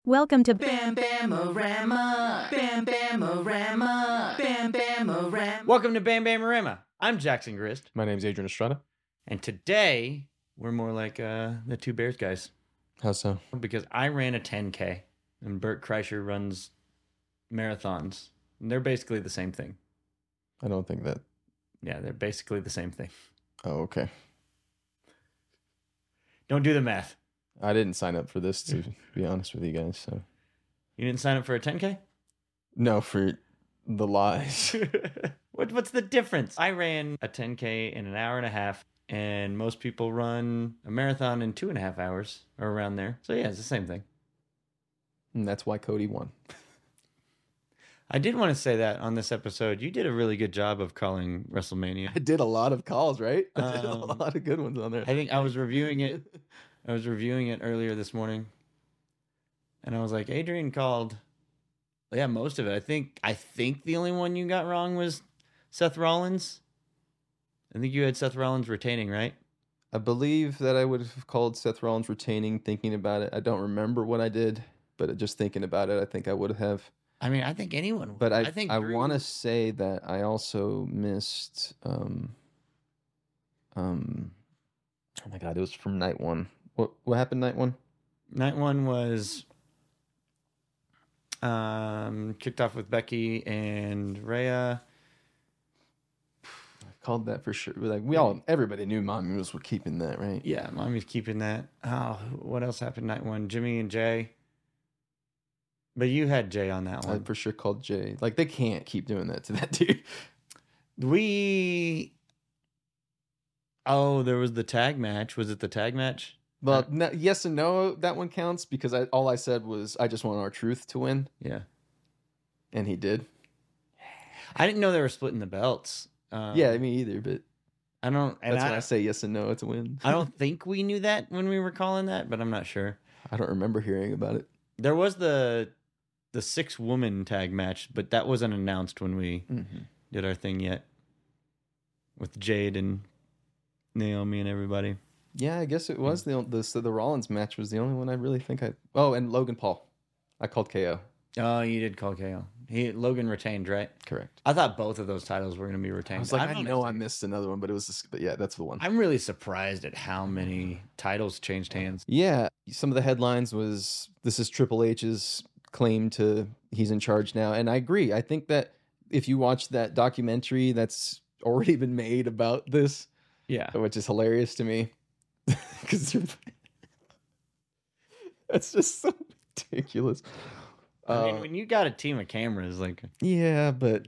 Welcome to Bam Bamorama. Bam Bamorama. Bam Bamorama. Welcome to Bam Bamorama. I'm Jackson Grist, My name's Adrian Estrada. and today we're more like the Two Bears guys How so? because I ran a 10K and Bert Kreischer runs marathons. And they're basically the same thing. I don't think that. Yeah, they're basically the same thing. Oh, okay. Don't do the math. I didn't sign up for this, to be honest with you guys. So You didn't sign up for a 10K? no, for the lies. What's the difference? I ran a 10K in an hour and a half, and most people run a marathon in 2.5 hours or around there. So yeah, it's the same thing. And that's why Cody won. I did want to say that on this episode, you did a really good job of calling WrestleMania. I did a lot of calls, right? I did a Um, lot of good ones on there. I think I was reviewing it. I was reviewing it earlier this morning, and I was like, Adrian called. Yeah, most of it. I think the only one you got wrong was Seth Rollins. I think you had Seth Rollins retaining, right? I believe that I would have called Seth Rollins retaining, thinking about it. I don't remember what I did, but just thinking about it, I think I would have. I mean, I think anyone would. But I think want to say that I also missed. Oh my God! It was from night one. What happened night one? Night one was kicked off with Becky and Rhea. I called that for sure. Like everybody knew Mommy was keeping that, right? Yeah, Mommy's keeping that. Oh, what else happened night one? Jimmy and Jay. But you had Jay on that I one. for sure called Jay. Like they can't keep doing that to that dude. There was the tag match. Was it the tag match? Well, yes and no. That one counts because all I said was I just want R-Truth to win, Yeah. and he did. I didn't know they were splitting the belts. Yeah, me either. But I don't. And that's when I say yes and no. It's a win. I don't think we knew that when we were calling that, but I'm not sure. I don't remember hearing about it. There was the 6-woman tag match, but that wasn't announced when we did our thing yet with Jade and Naomi and everybody. Yeah, I guess it was the Rollins match was the only one I really think I. Oh, and Logan Paul. I called KO. Oh, you did call KO. Logan retained, right? Correct. I thought both of those titles were going to be I retained. was like, I know I missed another one, but it was. But yeah, that's the one. I'm really surprised at how many titles changed hands. Yeah, some of the headlines was this is Triple H's claim to he's in charge now, and I agree. I think that if you watch that documentary that's already been made about this, Yeah. which is hilarious to me, because that's just so ridiculous. I mean, when you got a team of cameras, like, Yeah, but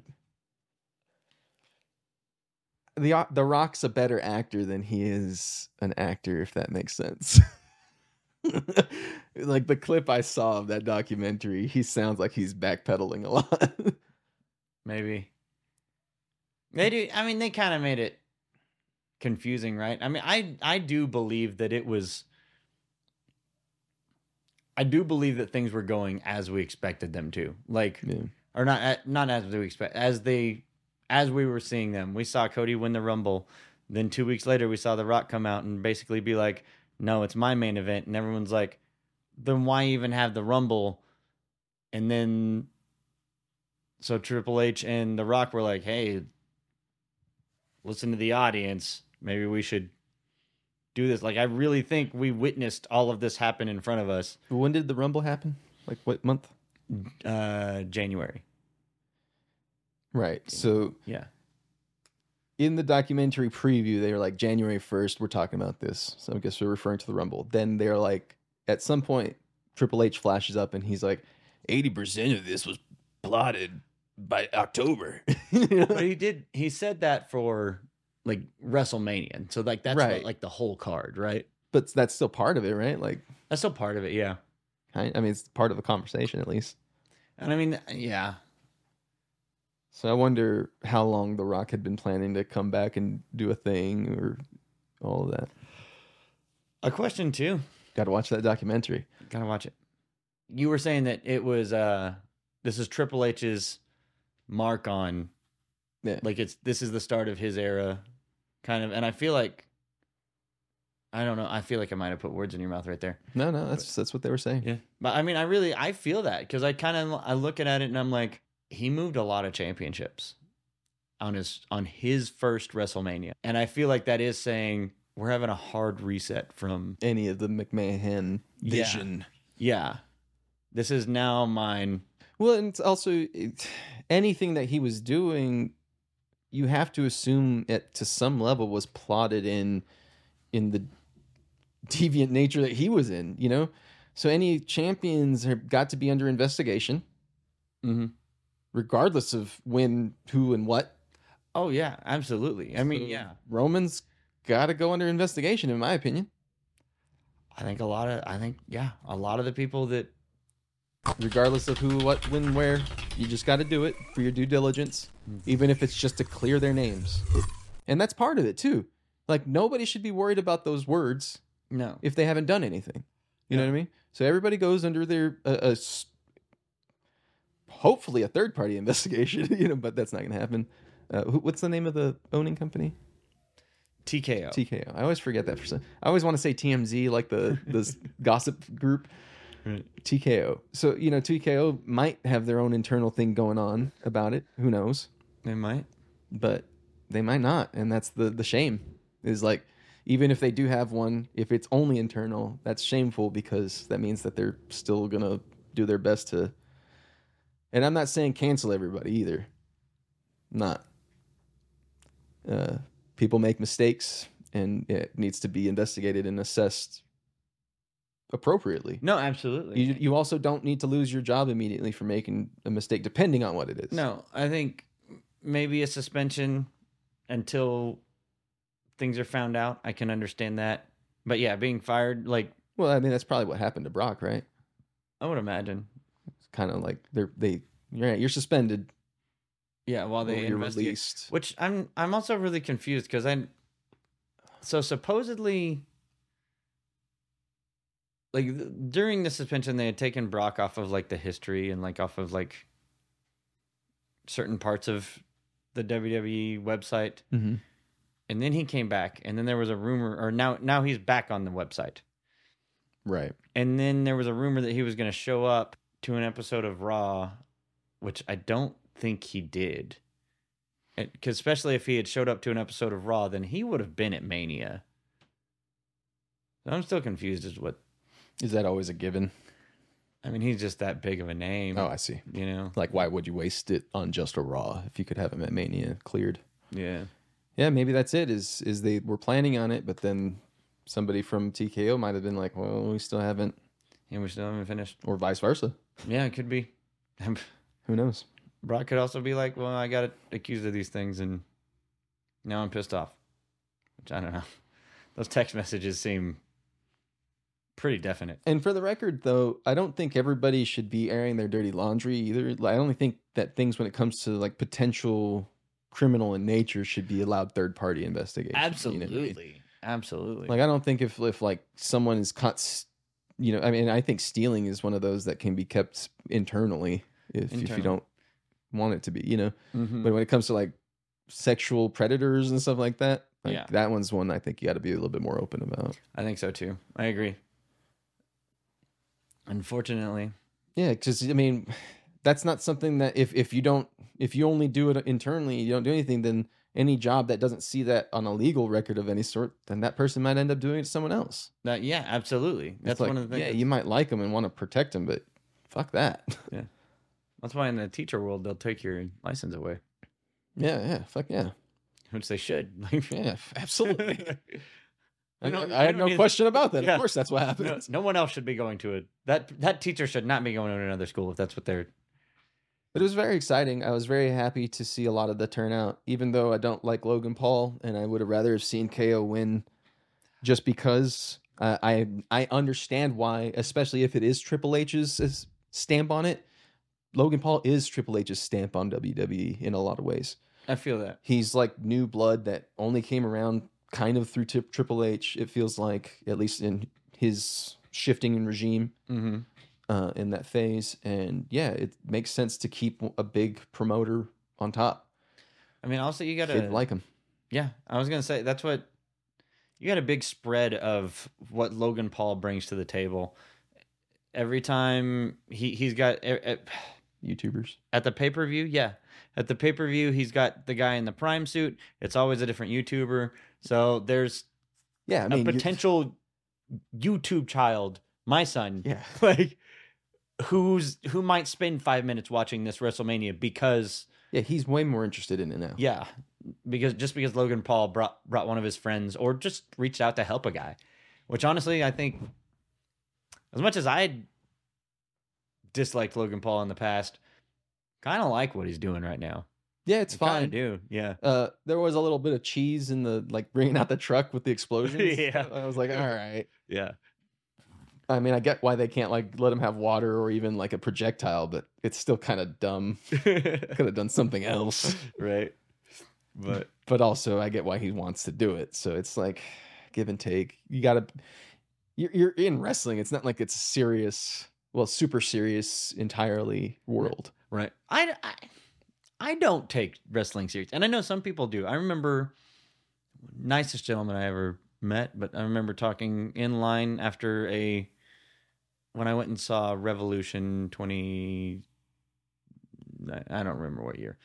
the Rock's a better actor than he is an actor, if that makes sense. Like the clip I saw of that documentary, he sounds like he's backpedaling a lot. maybe they do. I mean, they kind of made it confusing, right? I mean, I do believe that it was. I do believe that things were going as we expected them to, like, Yeah. or not as we expect, as we were seeing them. We saw Cody win the Rumble, then 2 weeks later we saw The Rock come out and basically be like, "No, it's my main event," and everyone's like, "Then why even have the Rumble?" And then, so Triple H and The Rock were like, "Hey, listen to the audience. Maybe we should do this." Like, I really think we witnessed all of this happen in front of us. When did the Rumble happen? Like what month? January. Right. So Yeah. in the documentary preview, they were like January 1st, we're talking about this. So I guess they're referring to the Rumble. Then they're like, at some point, Triple H flashes up and he's like, 80% of this was plotted by October. But he said that for like WrestleMania. So like that's Right. like the whole card, right? But that's still part of it, right? Like, That's still part of it, yeah. I mean, it's part of the conversation at least. And I mean, yeah. So I wonder how long The Rock had been planning to come back and do a thing or all of that. A question too. Got to watch that documentary. Gotta watch it. You were saying that it was this is Triple H's mark on, Yeah. like, this is the start of his era, kind of. And I feel like I don't know. I feel like I might have put words in your mouth right there. No, that's what they were saying. Yeah. But I mean, I feel that because I look at it and I'm like, he moved a lot of championships on his first WrestleMania. And I feel like that is saying we're having a hard reset from Any of the McMahon vision. Yeah. This is now mine. Well, and it's also anything that he was doing, you have to assume it to some level was plotted in the deviant nature that he was in, you know? So any champions have got to be under investigation, regardless of when, who, and what. Oh yeah, absolutely. I mean, yeah. Roman's got to go under investigation, in my opinion. I think a lot of the people that Regardless of who, what, when, where, you just got to do it for your due diligence, even if it's just to clear their names. And that's part of it too. Like, nobody should be worried about those words no. if they haven't done anything. You know what I mean? So everybody goes under their hopefully a third party investigation, you know, but that's not going to happen. What's the name of the owning company? TKO. TKO. I always forget that for some. I always want to say TMZ, like the gossip group. Right. TKO. So, you know, TKO might have their own internal thing going on about it. Who knows? They might. But they might not. And that's the shame. Is like, even if they do have one, if it's only internal, that's shameful because that means that they're still going to do their best to. And I'm not saying cancel everybody either. Not. People make mistakes and it needs to be investigated and assessed appropriately. No, absolutely. You also don't need to lose your job immediately for making a mistake, depending on what it is. No, I think maybe a suspension until things are found out. I can understand that. But yeah, being fired, like... Well, I mean, that's probably what happened to Brock, right? I would imagine. It's kind of like you're suspended. Yeah, while they you're investigate. released. Which I'm also really confused because so supposedly, like during the suspension, they had taken Brock off of like the history and like off of like certain parts of the WWE website, Mm-hmm. and then he came back, and then there was a rumor, or now he's back on the website, Right. and then there was a rumor that he was going to show up to an episode of Raw, which I don't think he did. Because especially if he had showed up to an episode of Raw, then he would have been at Mania. So I'm still confused as what... Is that always a given? I mean, he's just that big of a name. Oh, I see. You know? Like, why would you waste it on just a Raw if you could have him at Mania cleared? Yeah. Yeah, maybe that's it. Is they were planning on it, but then somebody from TKO might have been like, well, we still haven't. Yeah, we still haven't finished. Or vice versa. Yeah, it could be. Who knows? Brock could also be like, well, I got accused of these things, and now I'm pissed off. Which I don't know. Those text messages seem pretty definite. And for the record, though, I don't think everybody should be airing their dirty laundry either. Like, I only think that things when it comes to like potential criminal in nature should be allowed third party investigation. Absolutely. You know what I mean? Absolutely. Like, I don't think if like someone is caught, you know, I mean, I think stealing is one of those that can be kept internally if you don't want it to be, you know. Mm-hmm. But when it comes to like sexual predators and stuff like that, like, yeah, that one's one I think you got to be a little bit more open about. I think so too. I agree. Unfortunately. Yeah, because I mean, that's not something that if you only do it internally, you don't do anything, then any job that doesn't see that on a legal record of any sort, then that person might end up doing it to someone else. Yeah, absolutely. That's like, one of the things. Yeah, you might like them and want to protect them, but fuck that. Yeah. That's why in the teacher world, they'll take your license away. Yeah, fuck yeah. Which they should. Yeah, absolutely. I don't had no need- question about that. Yeah. Of course, that's what happens. No one else should be going to it. That teacher should not be going to another school if that's what they're... But it was very exciting. I was very happy to see a lot of the turnout, even though I don't like Logan Paul, and I would have rather have seen KO win just because I understand why, especially if it is Triple H's stamp on it. Logan Paul is Triple H's stamp on WWE in a lot of ways. I feel that. He's like new blood that only came around kind of through Triple H, it feels like, at least in his shifting in regime. Mm-hmm. In that phase, and yeah, it makes sense to keep a big promoter on top. I mean, also you gotta They'd like him. Yeah, I was gonna say that's what got a big spread of what Logan Paul brings to the table. Every time he's got YouTubers. at the pay-per-view, yeah. At the pay-per-view, he's got the guy in the Prime suit. It's always a different YouTuber. So there's Yeah, I mean, a potential YouTube child, my son, Yeah. like who might spend 5 minutes watching this WrestleMania because Yeah, he's way more interested in it now. yeah, because Logan Paul brought one of his friends or just reached out to help a guy, which honestly I think, as much as I disliked Logan Paul in the past, kind of like what he's doing right now. Yeah, it's I kinda fine. do, yeah. There was a little bit of cheese in the like bringing out the truck with the explosions. Yeah. I was like, all right. Yeah. I mean, I get why they can't like let him have water or even like a projectile, but it's still kind of dumb. Could have done something else. Right. But also, I get why he wants to do it. So it's like give and take. You gotta. You're in wrestling. It's not like it's a serious, well, super serious entirely world. Right. I don't take wrestling serious. And I know some people do. I remember nicest gentleman I ever met, but I remember talking in line after when I went and saw Revolution 20, I don't remember what year.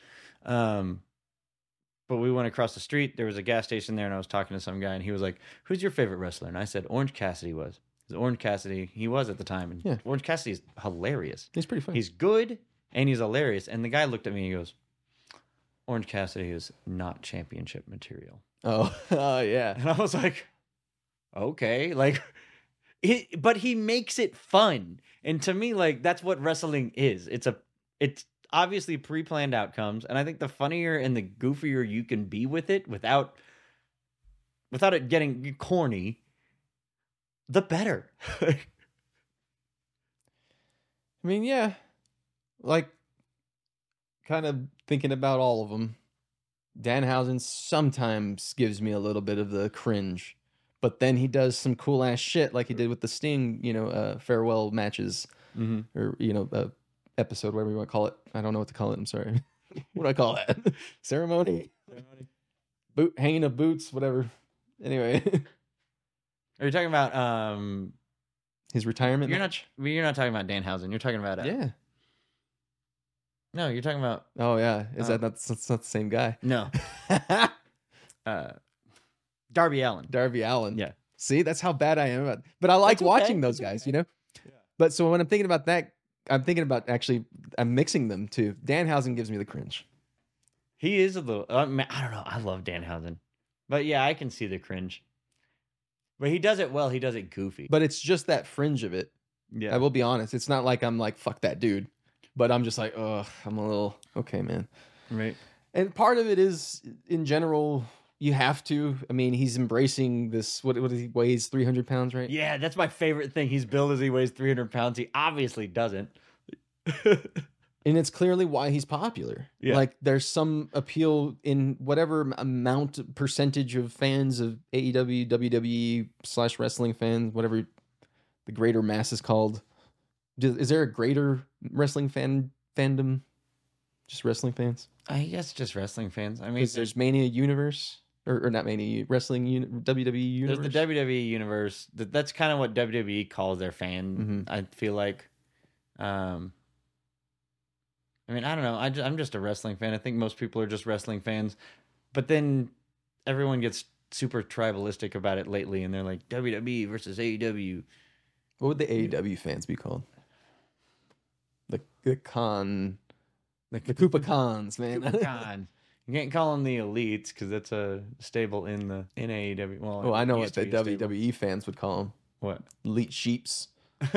But we went across the street. There was a gas station there, and I was talking to some guy, and he was like, "Who's your favorite wrestler?" And I said, "Orange Cassidy was." Because Orange Cassidy, he was at the time, and Yeah. Orange Cassidy is hilarious. He's pretty fun. He's good and he's hilarious. And the guy looked at me and he goes, "Orange Cassidy is not championship material." oh, yeah. And I was like, okay, like, but he makes it fun. And to me, like, that's what wrestling is. It's obviously pre-planned outcomes. And I think the funnier and the goofier you can be with it without it getting corny, the better. I mean, yeah. Like, kind of thinking about all of them. Danhausen sometimes gives me a little bit of the cringe, but then he does some cool ass shit like he did with the Sting, farewell matches or, episode, whatever you want to call it. I don't know what to call it. I'm sorry. What do I call that? Ceremony? Hanging of boots, whatever. Anyway. Are you talking about, his retirement you're match? you're not talking about Danhausen. You're talking about, Yeah. no, you're talking about, Oh, yeah. That's not the same guy. no, Darby Allin. Darby Allin. Yeah. See, that's how bad I am about. But I like That's okay. watching those That's guys, okay. Yeah. But so when I'm thinking about that, I'm thinking about I'm mixing them too. Danhausen gives me the cringe. He is a little, I don't know. I love Danhausen. But yeah, I can see the cringe. But he does it well. He does it goofy. But it's just that fringe of it. yeah. I will be honest. It's not like I'm like, fuck that dude. But I'm just like, ugh, I'm a little, okay, man. Right. And part of it is, in general, you have to. I mean, he's embracing this, what he weighs 300 pounds, right? Yeah, that's my favorite thing. He's billed as he weighs 300 pounds. He obviously doesn't. And it's clearly why he's popular. Yeah. Like there's some appeal in whatever amount, percentage of fans of AEW, WWE / wrestling fans, whatever the greater mass is called. Is there a greater wrestling fandom? Just wrestling fans? I guess just wrestling fans. I mean, Because there's Mania Universe, or not Mania, WWE Universe. there's the WWE universe. That's kind of what WWE calls their fan. Mhm. I feel like. I mean, I don't know. I'm just a wrestling fan. I think most people are just wrestling fans. But then everyone gets super tribalistic about it lately, and they're like WWE versus AEW. What would the AEW fans be called? The Koopa Cons, man. Con. You can't call them the elites because that's a stable in AEW. Well, Oh, I know it what used the to be a stable. WWE fans would call them. What? Elite Sheeps.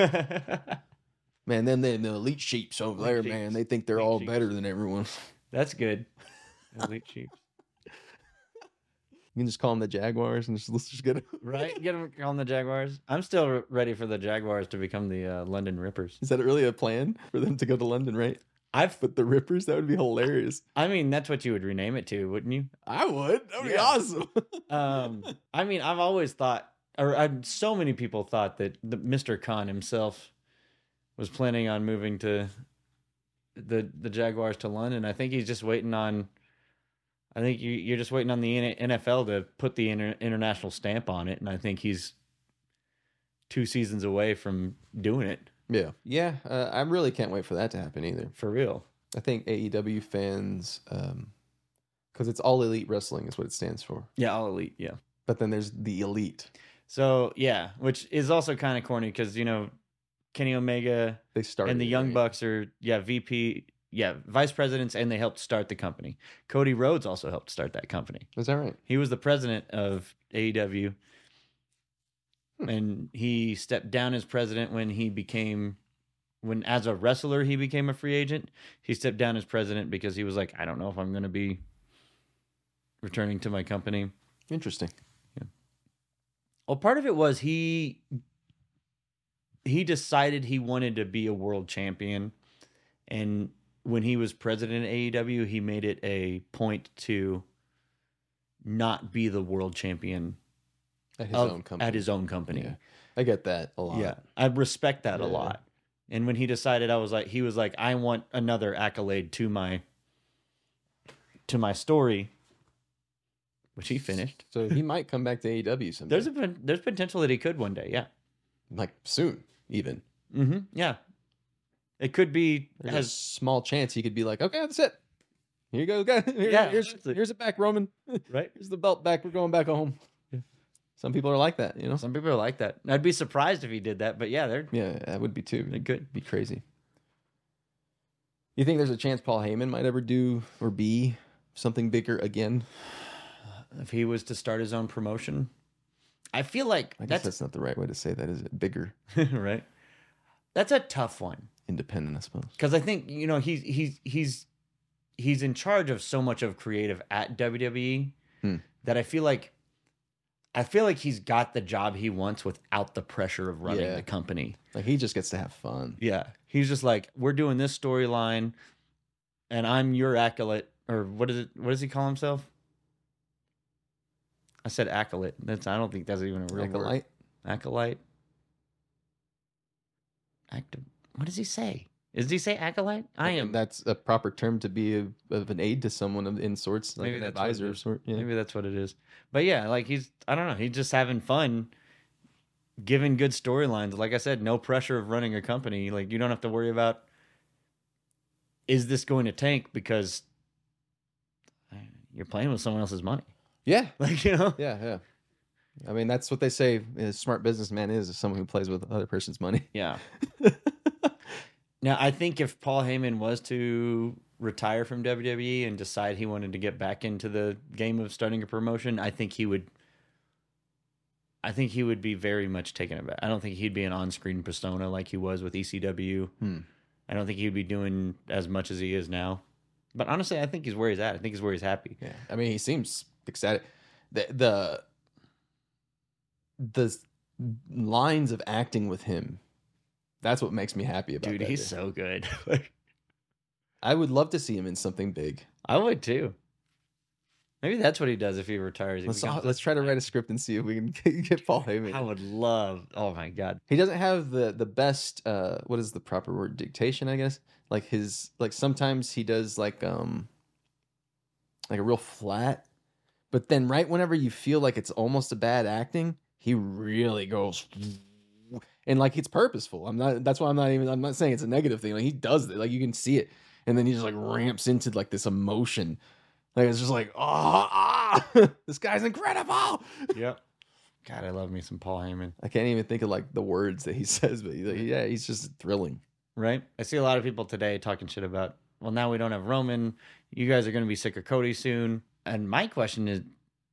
Man, then the Elite Sheeps over Elite there, Sheeps. man, they think they're Elite all Sheeps. better than everyone. That's good. Elite sheep. You can just call them the Jaguars and let's just get it. Right? Get them calling the Jaguars. I'm still ready for the Jaguars to become the London Rippers. Is that really a plan for them to go to London, right? But the Rippers, that would be hilarious. I mean, that's what you would rename it to, wouldn't you? I would. That would be Yeah. awesome. I mean, I've always thought, so many people thought that Mr. Khan himself was planning on moving to the Jaguars to London. I think he's just waiting on I think you're just waiting on the NFL to put the international stamp on it, and I think he's 2 seasons away from doing it Yeah. I really can't wait for that to happen either. for real. I think AEW fans, because it's All Elite Wrestling is what it stands for. Yeah, All Elite. Yeah. But then there's the Elite. So yeah, which is also kind of corny because Kenny Omega They started and the it, Young right? Bucks are vice presidents, and they helped start the company. Cody Rhodes also helped start that company. Is that right? He was the president of AEW, and he stepped down as president when as a wrestler he became a free agent. He stepped down as president because he was like, I don't know if I'm going to be returning to my company. Interesting. Well, part of it was he decided he wanted to be a world champion, and when he was president of AEW, he made it a point to not be the world champion At his own company. at his own company. Yeah. I get that a lot. Yeah, I respect that a Yeah. lot. And when he decided, he was like, I want another accolade to my story, which he finished. So he might come back to AEW someday. There's potential that he could one day. Yeah. Like soon, even. Mm-hmm. Yeah. It could be There's a small chance he could be like, okay, that's it. Here you go, guys. Yeah, here's it back, Roman. right. Here's the belt back. We're going back home. Yeah. Some people are like that, Some people are like that. I'd be surprised if he did that, but yeah, Yeah, that would be too. they could. It'd be crazy. You think there's a chance Paul Heyman might ever do or be something bigger again? If he was to start his own promotion, I feel like I guess that's not the right way to say that, is it? Bigger, right. That's a tough one. independent, I suppose. Because I think he's in charge of so much of creative at WWE that I feel like he's got the job he wants without the pressure of running Yeah. the company. Like he just gets to have fun. Yeah, he's just like, we're doing this storyline, and I'm your acolyte, or what is it? What does he call himself? I said acolyte. I don't think that's even a real word. Acolyte? Acolyte. What does he say? Does he say acolyte? I am. That's a proper term to be of an aid to someone in sorts, like Maybe an that's what it advisor of is. sort. Yeah. Maybe that's what it is. But yeah, like I don't know. He's just having fun, giving good storylines. Like I said, no pressure of running a company. Like you don't have to worry about, is this going to tank because you're playing with someone else's money. Yeah. Like, Yeah. I mean, that's what they say a smart businessman is someone who plays with other person's money. Yeah. Now, I think if Paul Heyman was to retire from WWE and decide he wanted to get back into the game of starting a promotion, I think he would be very much taken aback. I don't think he'd be an on-screen persona like he was with ECW. I don't think he'd be doing as much as he is now. But honestly, I think he's where he's at. I think he's where he's happy. Yeah. I mean, he seems ecstatic. The lines of acting with him, that's what makes me happy about Dude, that he's day. so good. I would love to see him in something big. I would too. Maybe that's what he does if he retires. He becomes Let's try to write a script and see if we can get Paul Heyman. I would love. Oh my god. He doesn't have the best what is the proper word, dictation, I guess. Like sometimes he does like a real flat, but then right whenever you feel like it's almost a bad acting, he really goes, and like it's purposeful. That's why I'm not saying it's a negative thing. Like he does it, like you can see it, and then he just like ramps into like this emotion. Like it's just like, this guy's incredible. Yep. God, I love me some Paul Heyman. I can't even think of like the words that he says, but he's just thrilling. Right? I see a lot of people today talking shit about, well, now we don't have Roman. You guys are going to be sick of Cody soon. And my question is,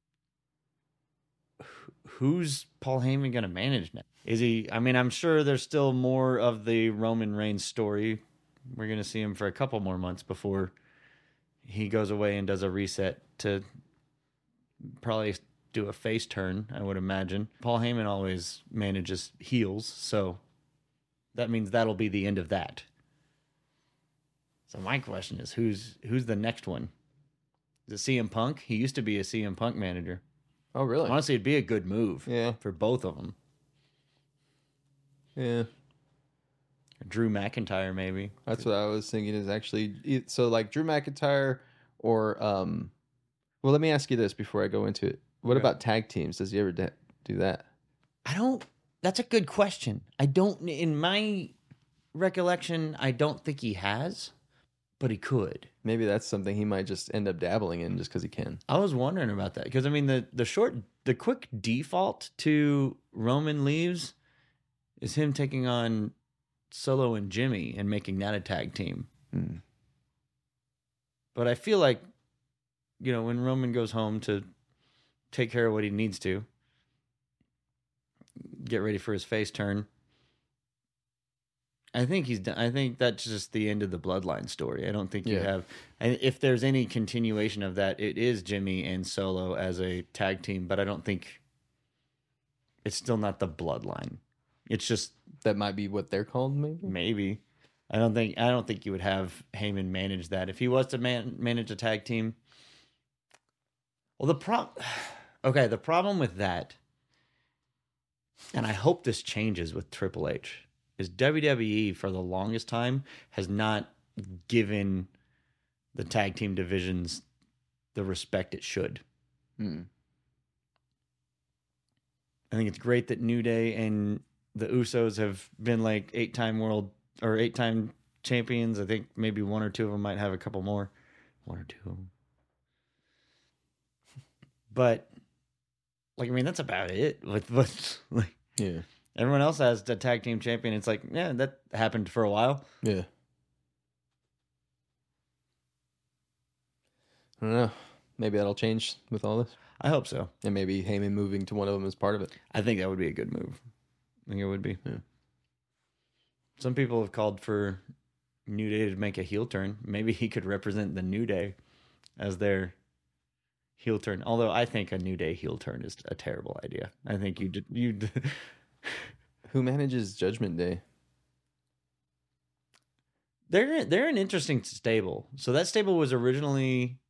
who's Paul Heyman going to manage now? Is he, I mean, I'm sure there's still more of the Roman Reigns story. We're going to see him for a couple more months before he goes away and does a reset to probably do a face turn, I would imagine. Paul Heyman always manages heels, so that means that'll be the end of that. So my question is, who's the next one? Is it CM Punk? He used to be a CM Punk manager. Oh, really? Honestly, it'd be a good move for both of them. Yeah. Drew McIntyre, maybe. That's what I was thinking is actually, so like Drew McIntyre or Well, let me ask you this before I go into it. What Okay. about tag teams? Does he ever do that? I don't. That's a good question. I don't. In my recollection, I don't think he has, but he could. Maybe that's something he might just end up dabbling in just because he can. I was wondering about that because I mean the quick default to Roman leaves is him taking on Solo and Jimmy and making that a tag team. Hmm. But I feel like, you know, when Roman goes home to take care of what he needs to, get ready for his face turn, I think he's done. I think that's just the end of the bloodline story. I don't think you Yeah. have. And if there's any continuation of that, it is Jimmy and Solo as a tag team. But I don't think it's still not the bloodline. It's just That might be what they're called, maybe? maybe. I don't think you would have Heyman manage that if he was to manage a tag team. Well, the problem with that, and I hope this changes with Triple H, is WWE for the longest time has not given the tag team divisions the respect it should. Hmm. I think it's great that New Day and the Usos have been like 8-time champions. I think maybe one or two of them might have a couple more. One or two of them. But, like, I mean, that's about it. With like, Yeah. everyone else has a tag team champion. It's like, yeah, that happened for a while. Yeah. I don't know. Maybe that'll change with all this. I hope so. And maybe Heyman moving to one of them is part of it. I think that would be a good move. I think it would be. Yeah. Some people have called for New Day to make a heel turn. Maybe he could represent the New Day as their heel turn. Although I think a New Day heel turn is a terrible idea. I think you Who manages Judgment Day? they're an interesting stable. So that stable was originally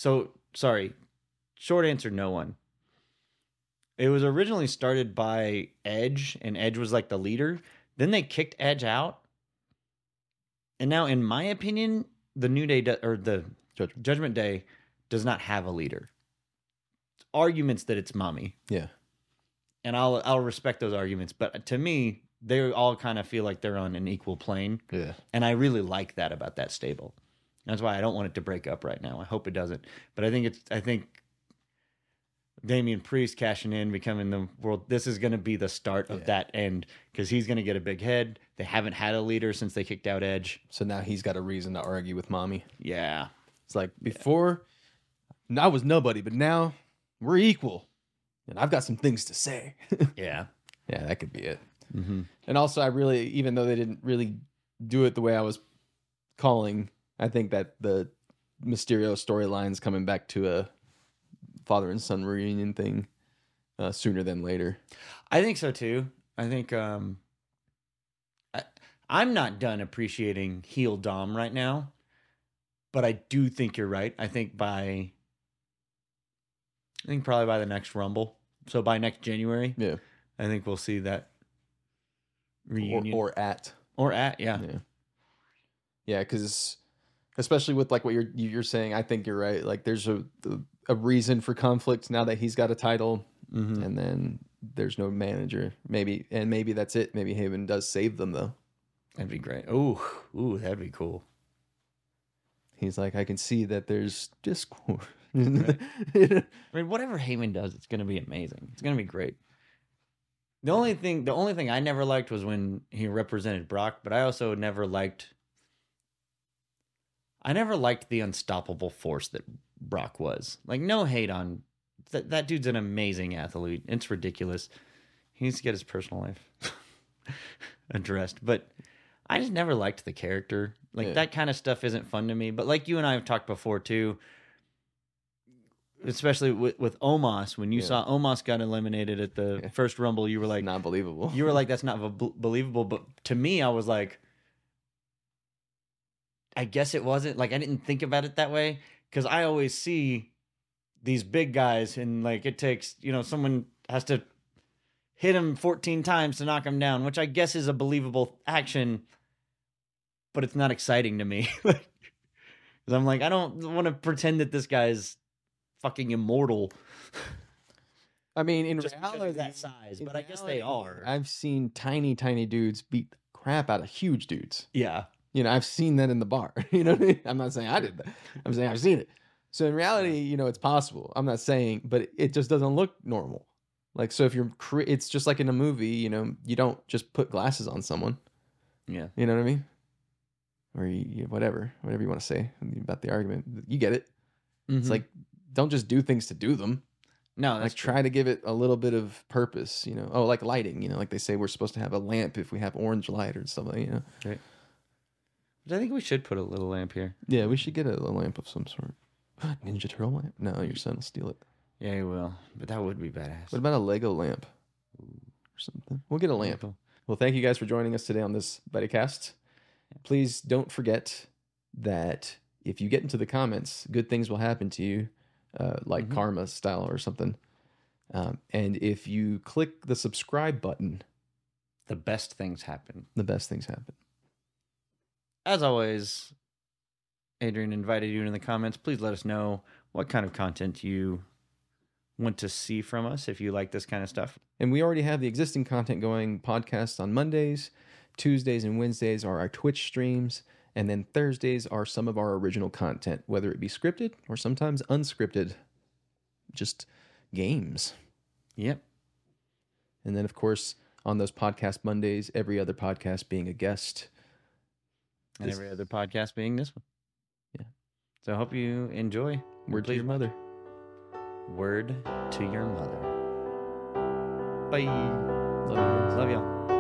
short answer, no one. It was originally started by Edge, and Edge was like the leader. Then they kicked Edge out. And now, in my opinion, the New Day or the Judgment Day does not have a leader. Arguments that it's Mommy. Yeah. And I'll respect those arguments, but to me, they all kind of feel like they're on an equal plane. Yeah. And I really like that about that stable. That's why I don't want it to break up right now. I hope it doesn't. But I think Damian Priest cashing in, becoming the world, this is going to be the start of that end, because he's going to get a big head. They haven't had a leader since they kicked out Edge. So now he's got a reason to argue with Mommy. Yeah. It's like, before, I was nobody, but now we're equal. And I've got some things to say. Yeah. Yeah, that could be it. Mm-hmm. And also, I really, even though they didn't really do it the way I was calling, I think that the Mysterio storyline's coming back to a father and son reunion thing sooner than later. I think so too. I think I'm not done appreciating heel Dom right now, but I do think you're right. I think probably by the next Rumble, so by next January, Yeah. I think we'll see that reunion Or at. yeah. Yeah, because especially with like what you're saying, I think you're right. Like there's a reason for conflict now that he's got a title, Mm-hmm. and then there's no manager. Maybe that's it. Maybe Heyman does save them though. That'd be great. Ooh, that'd be cool. He's like, I can see that there's discord. I mean, whatever Heyman does, it's gonna be amazing. It's gonna be great. The only thing I never liked was when he represented Brock, but I also never liked the unstoppable force that Brock was. Like, no hate on that dude's an amazing athlete. It's ridiculous. He needs to get his personal life addressed, but I just never liked the character. Like, that kind of stuff isn't fun to me. But like you and I have talked before too, especially with Omos, when you saw Omos got eliminated at the first Rumble, you were like, not believable. You were like, that's not believable. But to me, I was like, I guess it wasn't. Like, I didn't think about it that way, because I always see these big guys, and like it takes, someone has to hit him 14 times to knock him down, which I guess is a believable action, but it's not exciting to me. Because I'm like, I don't want to pretend that this guy's fucking immortal. I mean, in Just because reality, of that size, in but I guess they reality, are. I've seen tiny dudes beat the crap out of huge dudes. Yeah. You know, I've seen that in the bar. You know what I mean? I'm not saying I did that. I'm saying I've seen it. So in reality, you know, it's possible. I'm not saying, but it just doesn't look normal. Like, so if you're, it's just like in a movie, you know, you don't just put glasses on someone. Yeah. You know what I mean? Or whatever you want to say about the argument. You get it. It's like, don't just do things to do them. No, that's Like, try to give it a little bit of purpose, you know. Oh, like lighting, you know, like they say we're supposed to have a lamp if we have orange light or something, you know. Right. But I think we should put a little lamp here. Yeah, we should get a lamp of some sort. Ninja Turtle lamp? No, your son will steal it. Yeah, he will. But that would be badass. What about a Lego lamp or something? We'll get a lamp. Cool. Well, thank you guys for joining us today on this BuddyCast. Please don't forget that if you get into the comments, good things will happen to you, like karma style or something. And if you click the subscribe button, The best things happen. the best things happen. As always, Adrian invited you in the comments. Please let us know what kind of content you want to see from us if you like this kind of stuff. And we already have the existing content going, podcasts on Mondays, Tuesdays and Wednesdays are our Twitch streams, and then Thursdays are some of our original content, whether it be scripted or sometimes unscripted, just games. Yep. And then, of course, on those podcast Mondays, every other podcast being a guest. And every other podcast being this one. Yeah. So I hope you enjoy. Word to your mother. Word to your mother. Bye. Love you guys. Love y'all.